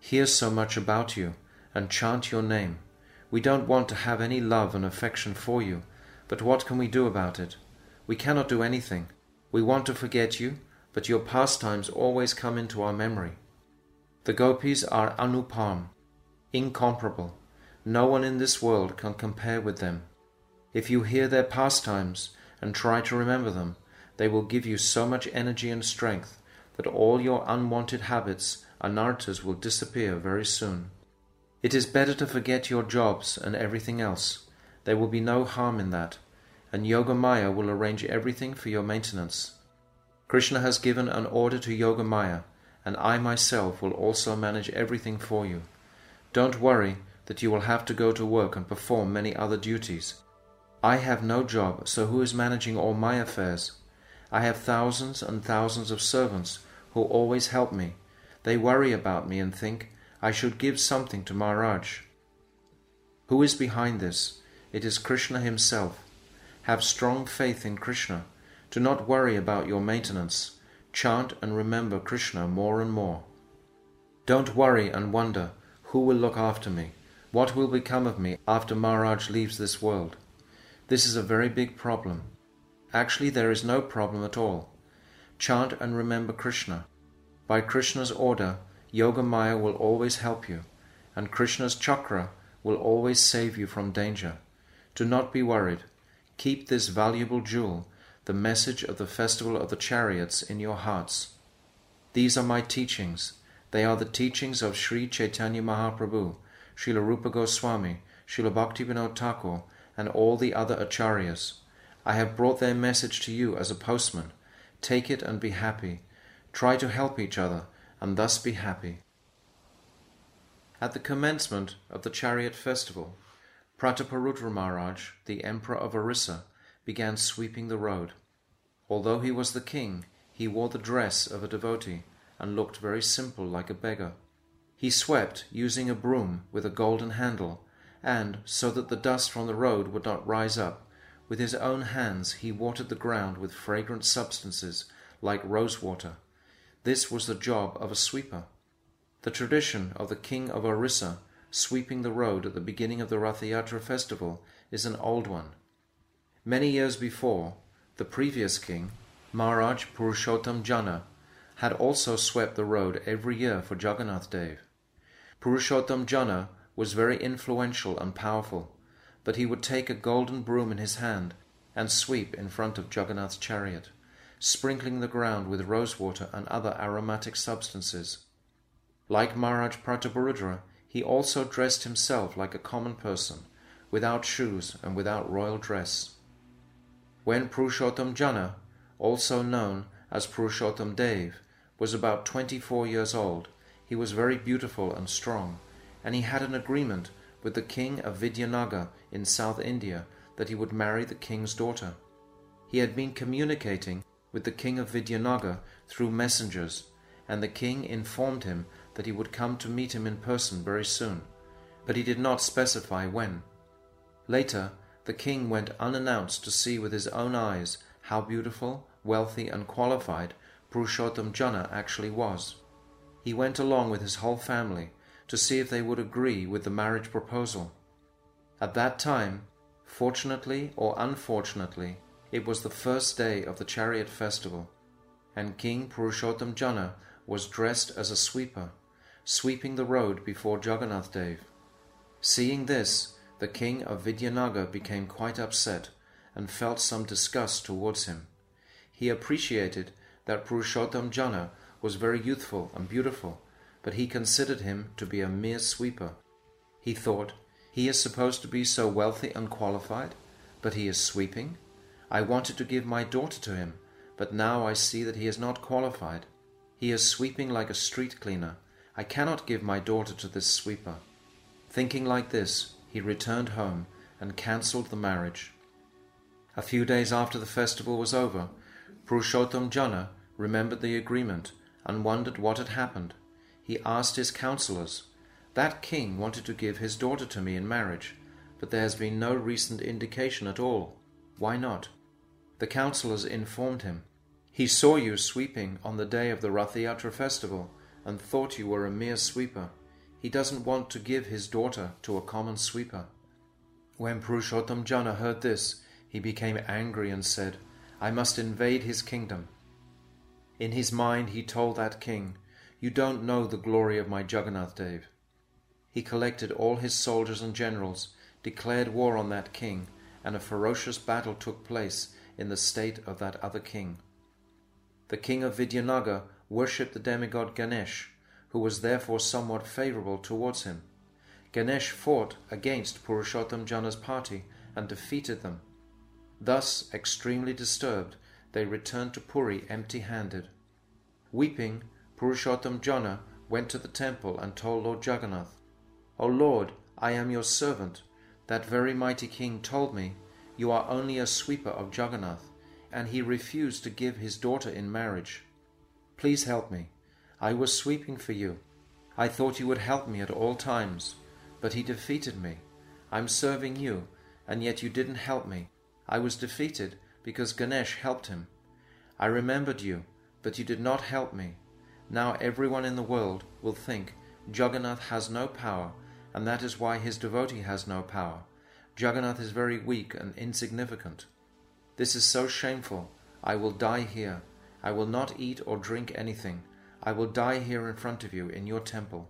hear so much about you, and chant your name. We don't want to have any love and affection for you, but what can we do about it? We cannot do anything. We want to forget you, but your pastimes always come into our memory. The gopis are anupam, incomparable. No one in this world can compare with them. If you hear their pastimes and try to remember them, they will give you so much energy and strength that all your unwanted habits, anarthas, will disappear very soon. It is better to forget your jobs and everything else. There will be no harm in that, and Yogamaya will arrange everything for your maintenance. Krishna has given an order to Yogamaya, and I myself will also manage everything for you. Don't worry that you will have to go to work and perform many other duties. I have no job, so who is managing all my affairs? I have thousands and thousands of servants who always help me. They worry about me and think I should give something to Maharaj. Who is behind this? It is Krishna himself. Have strong faith in Krishna. Do not worry about your maintenance. Chant and remember Krishna more and more. Don't worry and wonder, who will look after me? What will become of me after Maharaj leaves this world? This is a very big problem. Actually, there is no problem at all. Chant and remember Krishna. By Krishna's order, Yogamaya will always help you, and Krishna's chakra will always save you from danger. Do not be worried. Keep this valuable jewel, the message of the festival of the chariots, in your hearts. These are my teachings. They are the teachings of Sri Chaitanya Mahaprabhu, Srila Rupa Goswami, Srila Bhaktivinoda Thakur, and all the other acharyas. I have brought their message to you as a postman. Take it and be happy. Try to help each other, and thus be happy. At the commencement of the chariot festival, Prataparudra Maharaj, the emperor of Orissa, began sweeping the road. Although he was the king, he wore the dress of a devotee and looked very simple, like a beggar. He swept using a broom with a golden handle, and, so that the dust from the road would not rise up, with his own hands he watered the ground with fragrant substances like rose water. This was the job of a sweeper. The tradition of the king of Orissa sweeping the road at the beginning of the Ratha Yatra festival is an old one. Many years before, the previous king, Maharaj Purushottam Jana, had also swept the road every year for Jagannath Dev. Purushottam Jana was very influential and powerful, but he would take a golden broom in his hand and sweep in front of Jagannath's chariot, sprinkling the ground with rosewater and other aromatic substances. Like Maharaj Prataparudra, he also dressed himself like a common person, without shoes and without royal dress. When Purushottam Jana, also known as Purushottam Dev, was about twenty-four years old, he was very beautiful and strong, and he had an agreement with the king of Vidyanagar in South India that he would marry the king's daughter. He had been communicating with the king of Vidyanagar through messengers, and the king informed him that he would come to meet him in person very soon, but he did not specify when. Later, the king went unannounced to see with his own eyes how beautiful, wealthy, and qualified Purushottam Jana actually was. He went along with his whole family to see if they would agree with the marriage proposal. At that time, fortunately or unfortunately, it was the first day of the chariot festival, and King Purushottam Jana was dressed as a sweeper, sweeping the road before Jagannath Dev. Seeing this, the king of Vidyanagar became quite upset and felt some disgust towards him. He appreciated that Purushottam Jana was very youthful and beautiful, but he considered him to be a mere sweeper. He thought, he is supposed to be so wealthy and qualified, but he is sweeping? I wanted to give my daughter to him, but now I see that he is not qualified. He is sweeping like a street cleaner. I cannot give my daughter to this sweeper. Thinking like this, he returned home and cancelled the marriage. A few days after the festival was over, Purushottam Jana remembered the agreement and wondered what had happened. He asked his counselors, "That king wanted to give his daughter to me in marriage, but there has been no recent indication at all. Why not?" The counselors informed him, "He saw you sweeping on the day of the Ratha Yatra festival and thought you were a mere sweeper. He doesn't want to give his daughter to a common sweeper." When Purushottam Jana heard this, he became angry and said, "I must invade his kingdom." In his mind he told that king, "You don't know the glory of my Jagannath Dev." He collected all his soldiers and generals, declared war on that king, and a ferocious battle took place in the state of that other king. The king of Vidyanagar worshipped the demigod Ganesh, who was therefore somewhat favorable towards him. Ganesh fought against Purushottam Jana's party and defeated them. Thus, extremely disturbed, they returned to Puri empty-handed. Weeping, Purushottam Jana went to the temple and told Lord Jagannath, "O Lord, I am your servant. That very mighty king told me, 'You are only a sweeper of Jagannath,' and he refused to give his daughter in marriage. Please help me. I was sweeping for you. I thought you would help me at all times, but he defeated me. I'm serving you, and yet you didn't help me. I was defeated because Ganesh helped him. I remembered you, but you did not help me. Now everyone in the world will think Jagannath has no power, and that is why his devotee has no power. Jagannath is very weak and insignificant. This is so shameful. I will die here. I will not eat or drink anything. I will die here in front of you in your temple."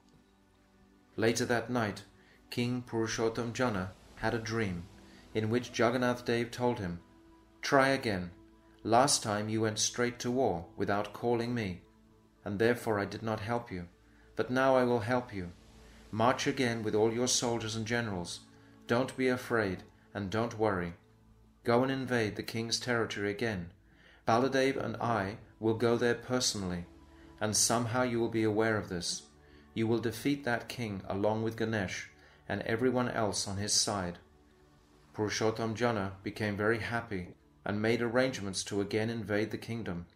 Later that night, King Purushottam Jana had a dream in which Jagannath Dev told him, "Try again. Last time you went straight to war without calling me, and therefore I did not help you. But now I will help you. March again with all your soldiers and generals. Don't be afraid and don't worry. Go and invade the king's territory again. Baladev and I will go there personally, and somehow you will be aware of this. You will defeat that king along with Ganesh and everyone else on his side." Purushottam Jana became very happy and made arrangements to again invade the kingdom.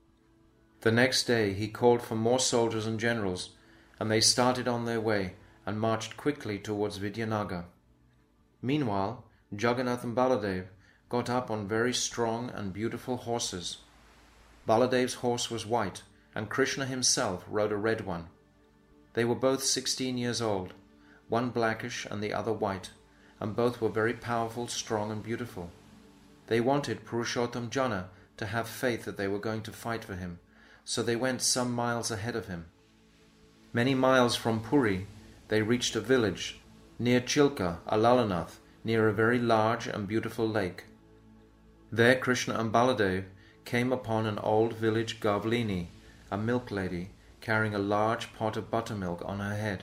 The next day he called for more soldiers and generals, and they started on their way and marched quickly towards Vidyanagar. Meanwhile, Jagannath and Baladev got up on very strong and beautiful horses. Baladev's horse was white, and Krishna himself rode a red one. They were both sixteen years old, one blackish and the other white, and both were very powerful, strong, and beautiful. They wanted Purushottam Jana to have faith that they were going to fight for him, so they went some miles ahead of him. Many miles from Puri, they reached a village near Chilka, Alalanath, near a very large and beautiful lake. There Krishna and Baladev came upon an old village Gavlini, a milk lady, carrying a large pot of buttermilk on her head.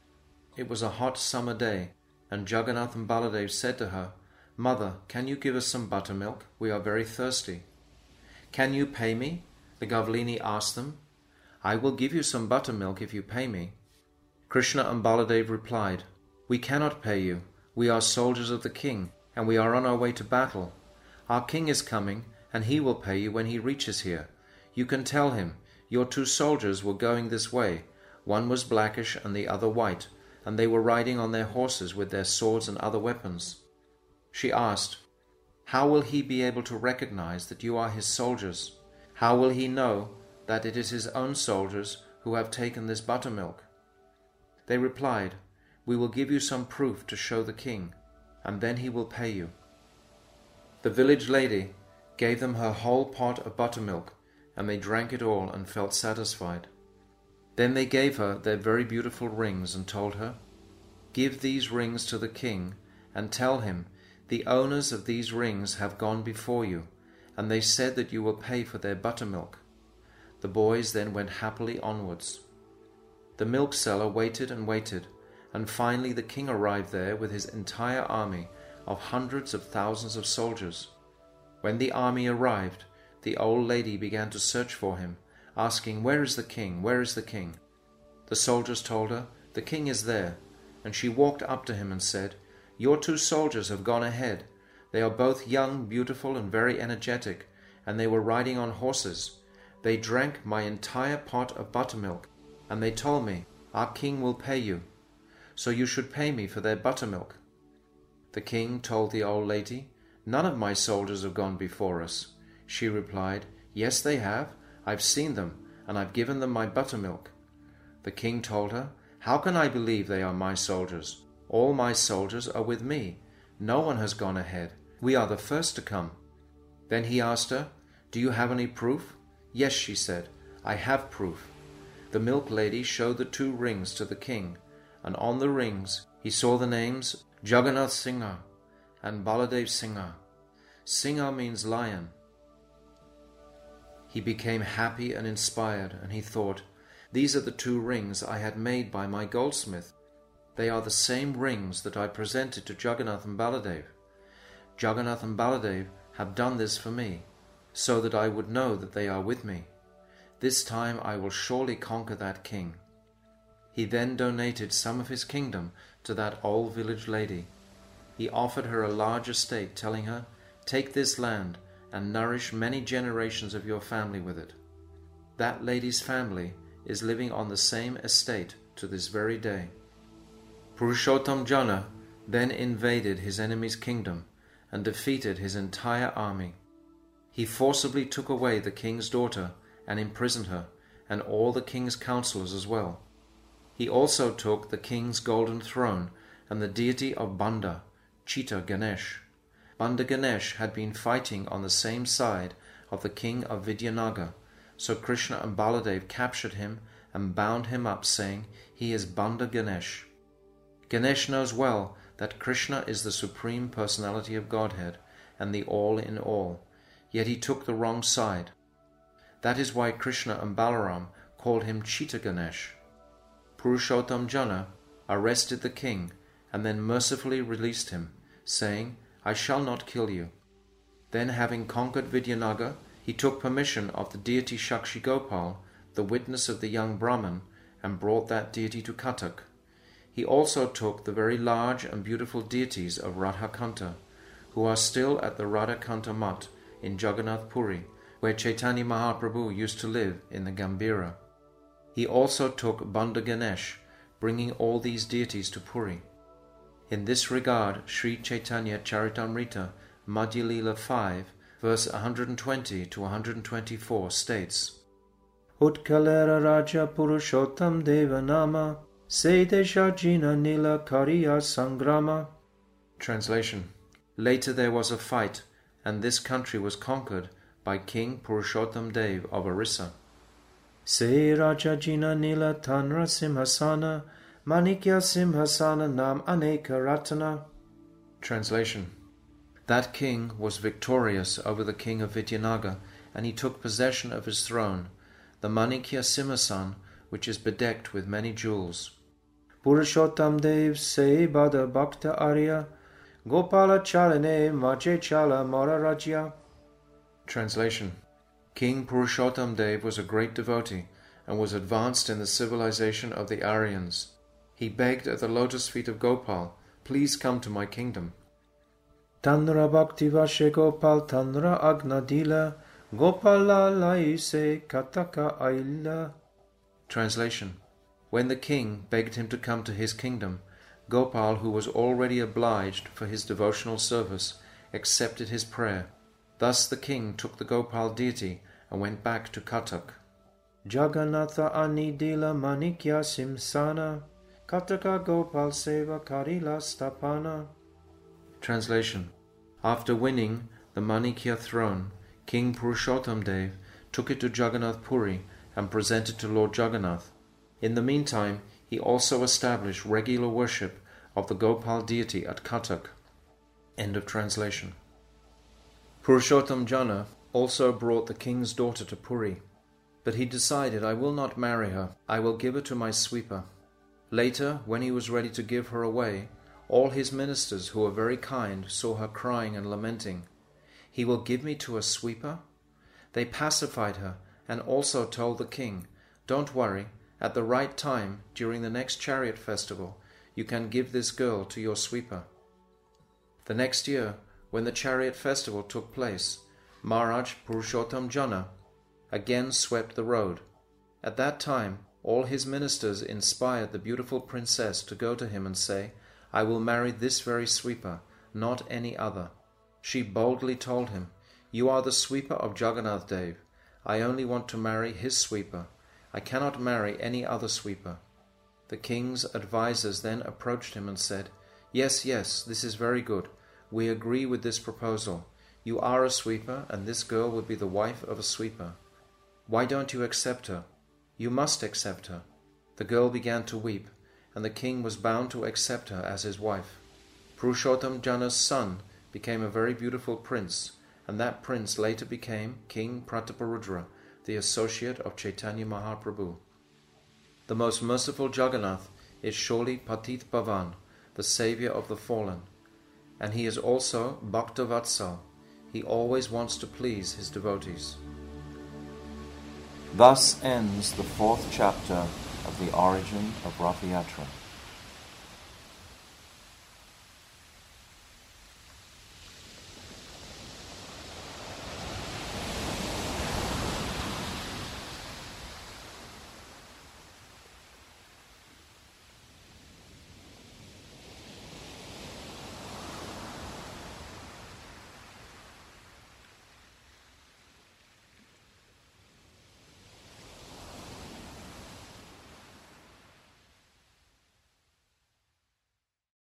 It was a hot summer day, and Jagannath and Baladev said to her, "Mother, can you give us some buttermilk? We are very thirsty." "Can you pay me?" the Gavlini asked them. "I will give you some buttermilk if you pay me." Krishna and Baladev replied, "We cannot pay you. We are soldiers of the king, and we are on our way to battle. Our king is coming, and he will pay you when he reaches here. You can tell him, 'Your two soldiers were going this way. One was blackish and the other white, and they were riding on their horses with their swords and other weapons.'" She asked, "How will he be able to recognize that you are his soldiers? How will he know that it is his own soldiers who have taken this buttermilk?" They replied, "We will give you some proof to show the king, and then he will pay you." The village lady gave them her whole pot of buttermilk, and they drank it all and felt satisfied. Then they gave her their very beautiful rings and told her, "Give these rings to the king and tell him, 'The owners of these rings have gone before you, and they said that you will pay for their buttermilk.'" The boys then went happily onwards. The milk seller waited and waited, and finally the king arrived there with his entire army of hundreds of thousands of soldiers. When the army arrived, the old lady began to search for him, asking, "Where is the king? Where is the king?" The soldiers told her, "The king is there," and she walked up to him and said, "Your two soldiers have gone ahead. They are both young, beautiful, and very energetic, and they were riding on horses. They drank my entire pot of buttermilk, and they told me, 'Our king will pay you, so you should pay me for their buttermilk.'" The king told the old lady, "None of my soldiers have gone before us." She replied, "Yes, they have. I've seen them, and I've given them my buttermilk." The king told her, How can I believe they are my soldiers? All my soldiers are with me. No one has gone ahead. We are the first to come." Then he asked her, "Do you have any proof?" "Yes," she said, "I have proof." The milk lady showed the two rings to the king, and on the rings he saw the names Jagannath Singha and Baladev Singha. Singha means lion. He became happy and inspired, and he thought, "These are the two rings I had made by my goldsmith. They are the same rings that I presented to Jagannath and Baladev. Jagannath and Baladev have done this for me, so that I would know that they are with me. This time I will surely conquer that king." He then donated some of his kingdom to that old village lady. He offered her a large estate, telling her, "Take this land and nourish many generations of your family with it." That lady's family is living on the same estate to this very day. Purushottam Jana then invaded his enemy's kingdom and defeated his entire army. He forcibly took away the king's daughter and imprisoned her, and all the king's counselors as well. He also took the king's golden throne and the deity of Banda, Chita Ganesh. Banda Ganesh had been fighting on the same side of the king of Vidyanagar, so Krishna and Baladev captured him and bound him up, saying, "He is Banda Ganesh." Ganesh knows well that Krishna is the Supreme Personality of Godhead and the All in All, yet he took the wrong side. That is why Krishna and Balaram called him Chita Ganesh. Purushottam Jana arrested the king and then mercifully released him, saying, "I shall not kill you." Then, having conquered Vidyanagar, he took permission of the deity Shakshi Gopal, the witness of the young Brahman, and brought that deity to Cuttack. He also took the very large and beautiful deities of Radhakanta, who are still at the Radhakanta Mutt in Jagannath Puri, where Chaitanya Mahaprabhu used to live in the Gambhira. He also took Banda Ganesh, bringing all these deities to Puri. In this regard, Sri Chaitanya Charitamrita, Madhya Leela five, verse one hundred twenty to one hundred twenty-four states, Utkalera Raja Purushottam Devanama Sedesha Jina Nila Kariya Sangrama. Translation: Later there was a fight, and this country was conquered by King Purushottam Dev of Orissa. Se Raja Jina Nila Tanra Simhasana Manikya Simhasana Nam Aneka Ratana. Translation: That king was victorious over the king of Vidyanagar, and he took possession of his throne, the Manikya Simhasan, which is bedecked with many jewels. Purushottam Dev Se Bada Bhakta Arya Gopala Chalane Maje Chala Mararajya. Translation: King Purushottam Dev was a great devotee and was advanced in the civilization of the Aryans. He begged at the lotus feet of Gopal, "Please come to my kingdom." Tanra Bhakti Vashe Gopal Tanra Agnadila Gopala Laise Kataka Aila. Translation: When the king begged him to come to his kingdom, Gopal, who was already obliged for his devotional service, accepted his prayer. Thus the king took the Gopal deity and went back to Cuttack. Jagannatha Anidila Manikya Simsana Kattaka Gopal Seva Karila Stapana. Translation: After winning the Manikya throne, King Purushottam Dev took it to Jagannath Puri and presented to Lord Jagannath. In the meantime, he also established regular worship of the Gopal deity at Cuttack. End of translation. Purushottam Jana also brought the king's daughter to Puri, but he decided, "I will not marry her, I will give her to my sweeper." Later, when he was ready to give her away, all his ministers, who were very kind, saw her crying and lamenting. "He will give me to a sweeper?" They pacified her and also told the king, "Don't worry, at the right time, during the next chariot festival, you can give this girl to your sweeper." The next year, when the chariot festival took place, Maharaj Purushottam Jana again swept the road. At that time, all his ministers inspired the beautiful princess to go to him and say, "I will marry this very sweeper, not any other." She boldly told him, "You are the sweeper of Jagannath Dev. I only want to marry his sweeper. I cannot marry any other sweeper." The king's advisers then approached him and said, "Yes, yes, this is very good. We agree with this proposal. You are a sweeper, and this girl would be the wife of a sweeper. Why don't you accept her? You must accept her." The girl began to weep, and the king was bound to accept her as his wife. Purushottam Jana's son became a very beautiful prince, and that prince later became King Prataparudra, the associate of Chaitanya Mahaprabhu. The most merciful Jagannath is surely Patit Pavan, the saviour of the fallen, and he is also Bhakta Vatsal. He always wants to please his devotees. Thus ends the fourth chapter of the origin of Rath Yatra.